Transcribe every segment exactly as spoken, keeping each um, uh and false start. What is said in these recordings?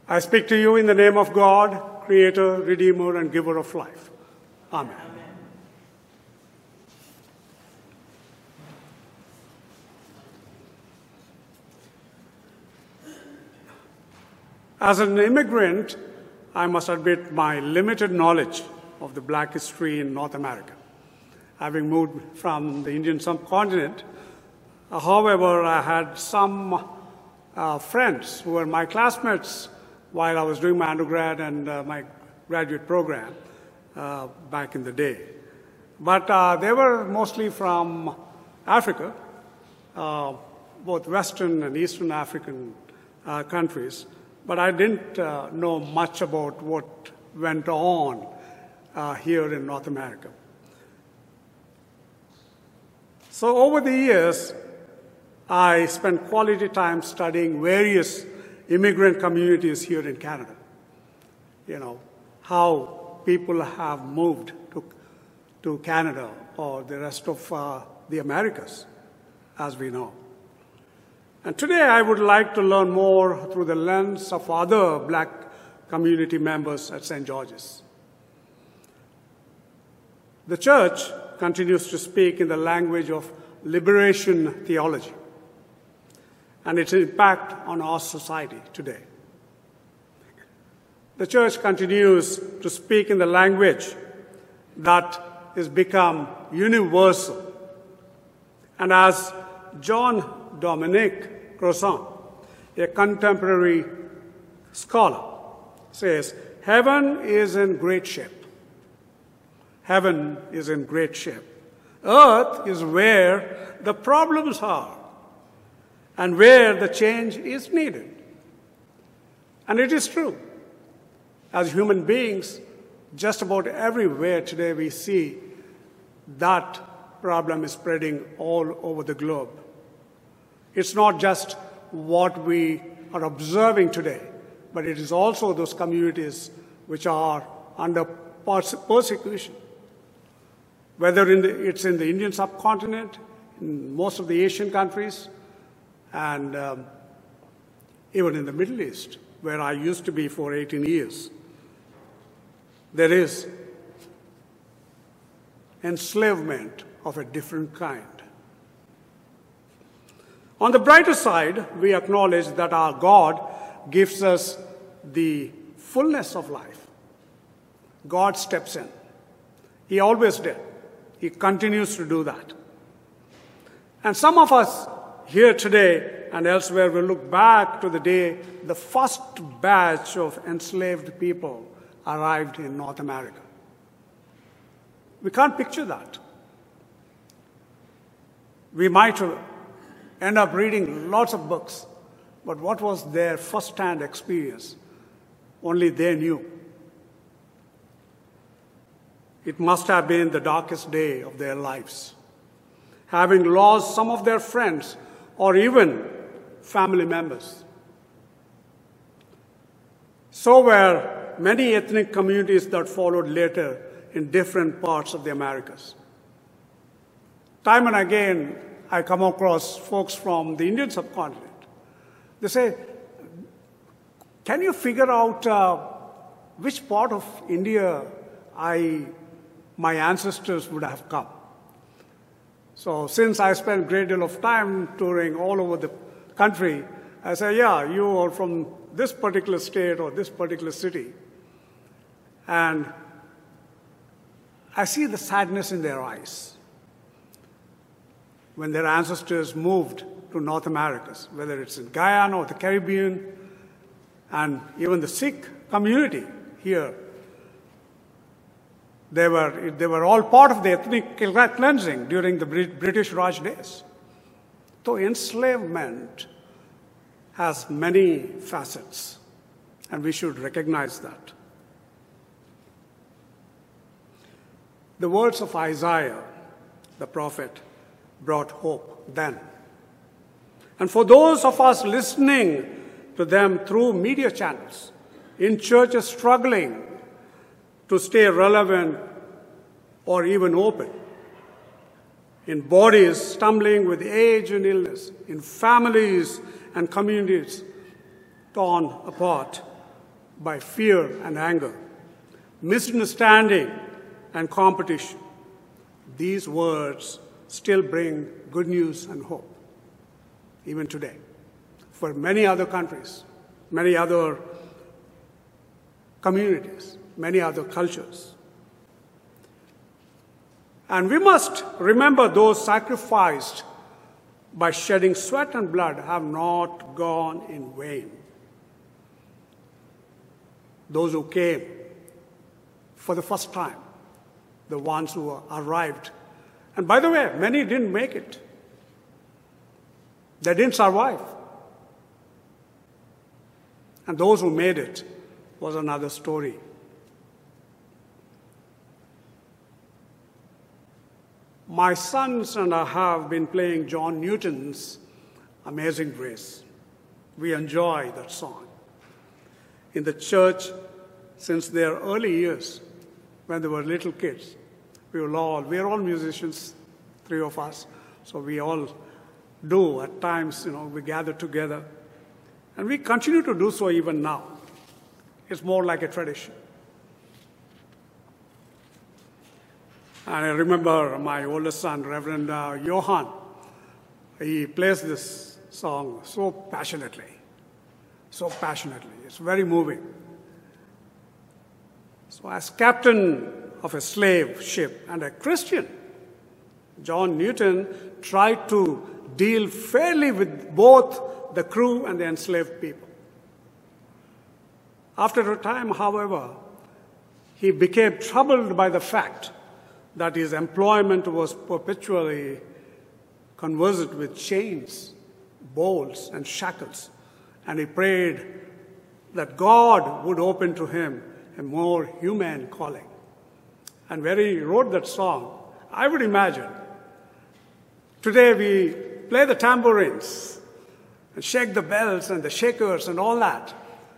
I speak to you in the name of God, Creator, Redeemer, and Giver of life. Amen. As an immigrant, I must admit my limited knowledge of the black history in North America. Having moved from the Indian subcontinent, uh, however, I had some uh, friends who were my classmates while I was doing my undergrad and uh, my graduate program uh, back in the day. But uh, they were mostly from Africa, uh, both Western and Eastern African uh, countries. But I didn't uh, know much about what went on uh, here in North America. So over the years, I spent quality time studying various immigrant communities here in Canada. You know, how people have moved to, to Canada or the rest of uh, the Americas, as we know. And today I would like to learn more through the lens of other black community members at Saint George's. The church continues to speak in the language of liberation theology and its impact on our society today. The church continues to speak in the language that has become universal. And as John Dominic Crossan, a contemporary scholar, says, heaven is in great shape. Heaven is in great shape. Earth is where the problems are and where the change is needed. And it is true. As human beings, just about everywhere today we see that problem is spreading all over the globe. It's not just what we are observing today, but it is also those communities which are under persecution. Whether in the, it's in the Indian subcontinent, in most of the Asian countries, and um, even in the Middle East, where I used to be for eighteen years. There is enslavement of a different kind. On the brighter side, we acknowledge that our God gives us the fullness of life. God steps in. He always did. He continues to do that. And some of us here today and elsewhere will look back to the day the first batch of enslaved people arrived in North America. We can't picture that. We might end up reading lots of books, but what was their first-hand experience? Only they knew. It must have been the darkest day of their lives, having lost some of their friends or even family members. So were many ethnic communities that followed later in different parts of the Americas. Time and again, I come across folks from the Indian subcontinent. They say, can you figure out uh, which part of India I, my ancestors would have come? So since I spent a great deal of time touring all over the country, I say, yeah, you are from this particular state or this particular city. And I see the sadness in their eyes when their ancestors moved to North America, whether it's in Guyana or the Caribbean, and even the Sikh community here. They were, they were all part of the ethnic cleansing during the British Raj days. So enslavement has many facets, and we should recognize that. The words of Isaiah, the prophet, brought hope then. And for those of us listening to them through media channels, in churches struggling to stay relevant or even open, in bodies stumbling with age and illness, in families and communities torn apart, by fear and anger, misunderstanding and competition, these words still bring good news and hope, even today, for many other countries, many other communities, many other cultures. And we must remember those sacrificed by shedding sweat and blood have not gone in vain. Those who came for the first time, the ones who arrived. And by the way, many didn't make it. They didn't survive. And those who made it was another story. My sons and I have been playing John Newton's Amazing Grace. We enjoy that song. In the church, since their early years, when they were little kids, we were all, we are all musicians, three of us, so we all do at times, you know, we gather together. And we continue to do so even now. It's more like a tradition. And I remember my oldest son, Reverend uh, Johan, he plays this song so passionately, so passionately. It's very moving. So as captain of a slave ship and a Christian, John Newton tried to deal fairly with both the crew and the enslaved people. After a time, however, he became troubled by the fact that his employment was perpetually conversant with chains, bolts, and shackles, and he prayed that God would open to him a more humane calling. And when he wrote that song, I would imagine, today we play the tambourines and shake the bells and the shakers and all that.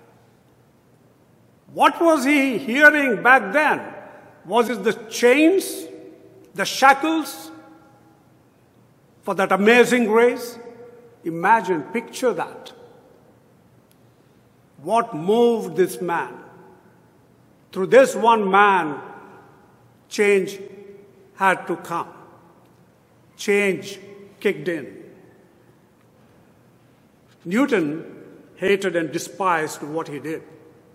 What was he hearing back then? Was it the chains, the shackles for that amazing grace? Imagine, picture that. What moved this man? Through this one man, change had to come. Change kicked in. Newton hated and despised what he did.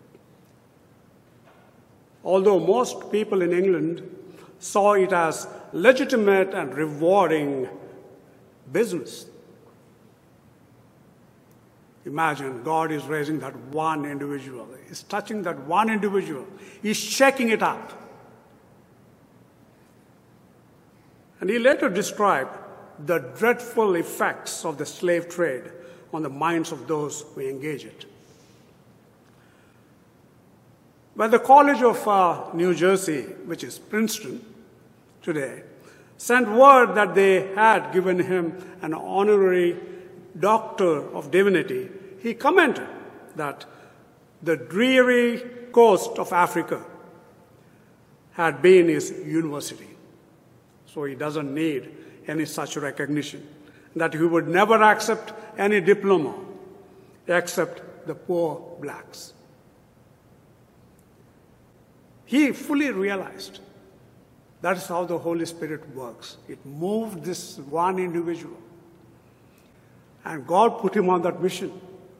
Although most people in England saw it as legitimate and rewarding business. Imagine God is raising that one individual. He's touching that one individual. He's shaking it up. And he later described the dreadful effects of the slave trade on the minds of those who engage it. When the College of uh, New Jersey, which is Princeton today, sent word that they had given him an honorary Doctor of Divinity, he commented that the dreary coast of Africa had been his university. So he doesn't need any such recognition, that he would never accept any diploma except the poor blacks. He fully realized that is how the Holy Spirit works. It moved this one individual. And God put him on that mission,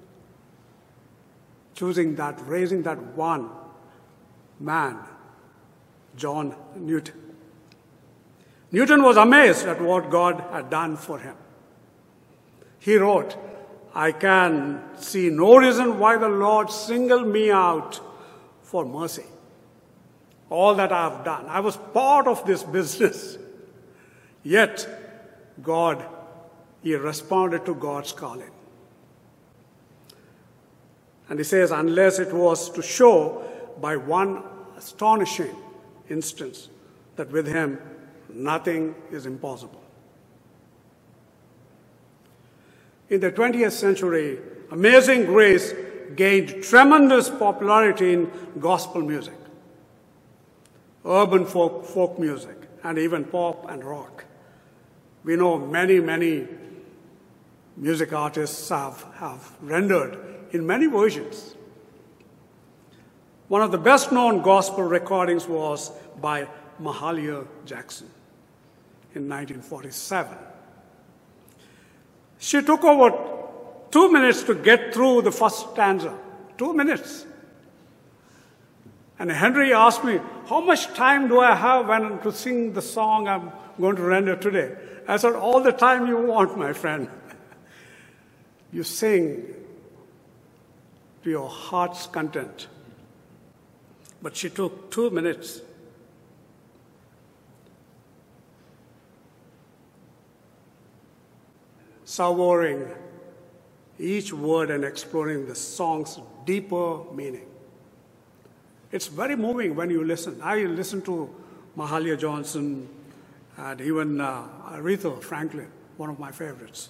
choosing that, raising that one man, John Newton. Newton was amazed at what God had done for him. He wrote, "I can see no reason why the Lord singled me out for mercy. All that I have done, I was part of this business. Yet, God, he responded to God's calling." And he says, unless it was to show by one astonishing instance that with him nothing is impossible. In the twentieth century, Amazing Grace gained tremendous popularity in gospel music, urban folk, folk music, and even pop and rock. We know many, many music artists have, have rendered in many versions. One of the best-known gospel recordings was by Mahalia Jackson in nineteen forty-seven. She took over two minutes to get through the first stanza. Two minutes. And Henry asked me, how much time do I have when to sing the song I'm going to render today? I said, all the time you want, my friend. You sing to your heart's content. But she took two minutes. Savoring each word and exploring the song's deeper meaning. It's very moving when you listen. I listen to Mahalia Johnson and even uh, Aretha Franklin, one of my favorites.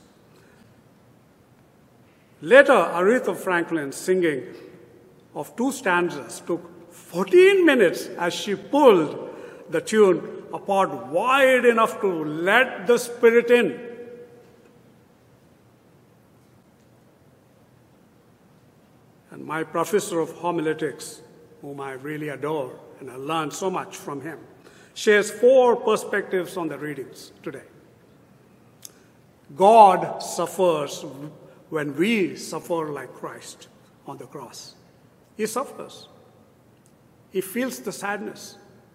Later, Aretha Franklin's singing of two stanzas took fourteen minutes as she pulled the tune apart wide enough to let the Spirit in. And my professor of homiletics, whom I really adore, and I learned so much from him, shares four perspectives on the readings today. God suffers when we suffer like Christ on the cross. He suffers. He feels the sadness.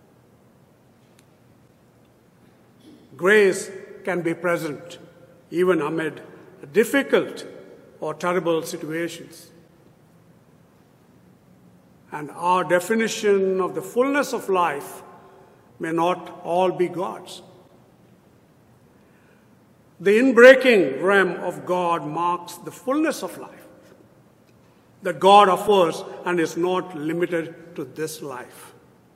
Grace can be present even amid difficult or terrible situations. And our definition of the fullness of life may not all be God's. The inbreaking realm of God marks the fullness of life that God offers and is not limited to this life.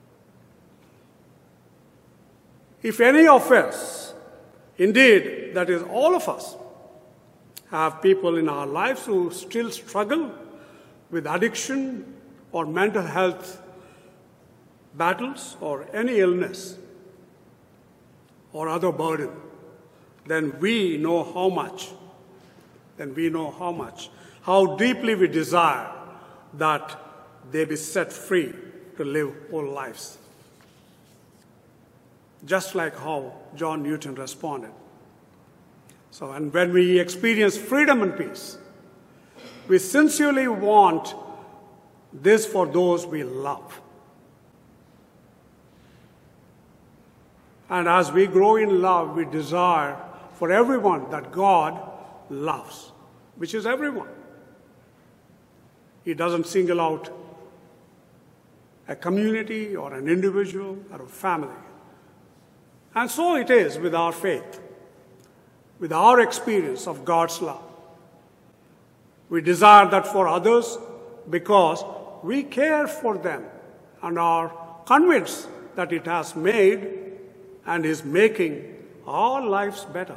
If any of us, indeed, that is all of us, have people in our lives who still struggle with addiction or mental health battles or any illness or other burden, then we know how much, then we know how much, how deeply we desire that they be set free to live whole lives. Just like how John Newton responded. So, and when we experience freedom and peace, we sincerely want this for those we love. And as we grow in love, we desire for everyone that God loves, which is everyone. He doesn't single out a community or an individual or a family. And so it is with our faith, with our experience of God's love. We desire that for others because we care for them and are convinced that it has made and is making our lives better.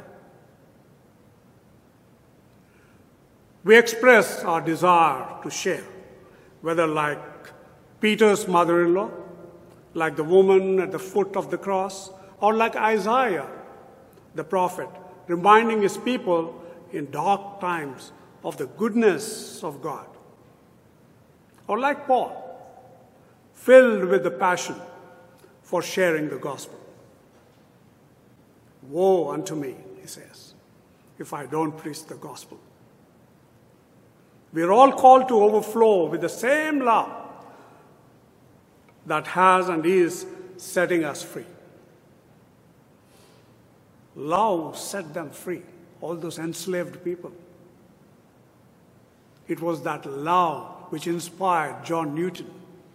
We express our desire to share, whether like Peter's mother-in-law, like the woman at the foot of the cross, or like Isaiah, the prophet, reminding his people in dark times of the goodness of God. Or like Paul, filled with the passion for sharing the gospel. Woe unto me, he says, if I don't preach the gospel. We are all called to overflow with the same love that has and is setting us free. Love set them free, all those enslaved people. It was that love which inspired John Newton.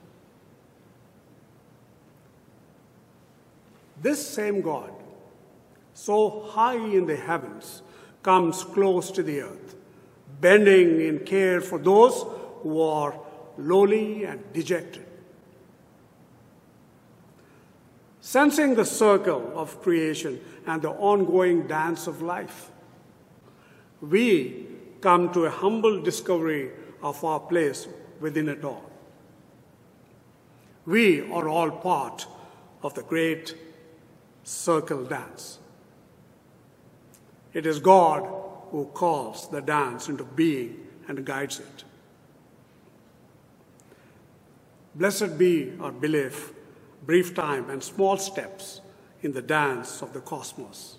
This same God, so high in the heavens, comes close to the earth, bending in care for those who are lowly and dejected. Sensing the circle of creation and the ongoing dance of life, we come to a humble discovery of our place within it all. We are all part of the great circle dance. It is God who calls the dance into being and guides it. Blessed be our belief, brief time and small steps in the dance of the cosmos.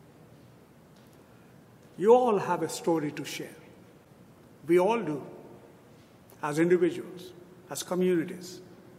You all have a story to share. We all do, as individuals, as communities.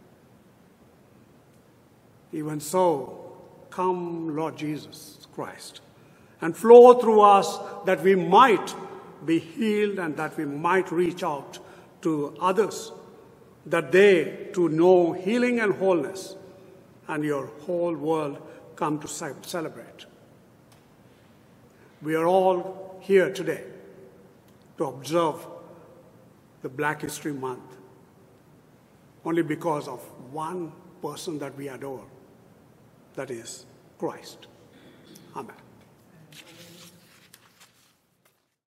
Even so, come, Lord Jesus Christ, and flow through us that we might be healed and that we might reach out to others, that they too know healing and wholeness, and your whole world come to celebrate. We are all here today to observe the Black History Month only because of one person that we adore, that is Christ. Amen.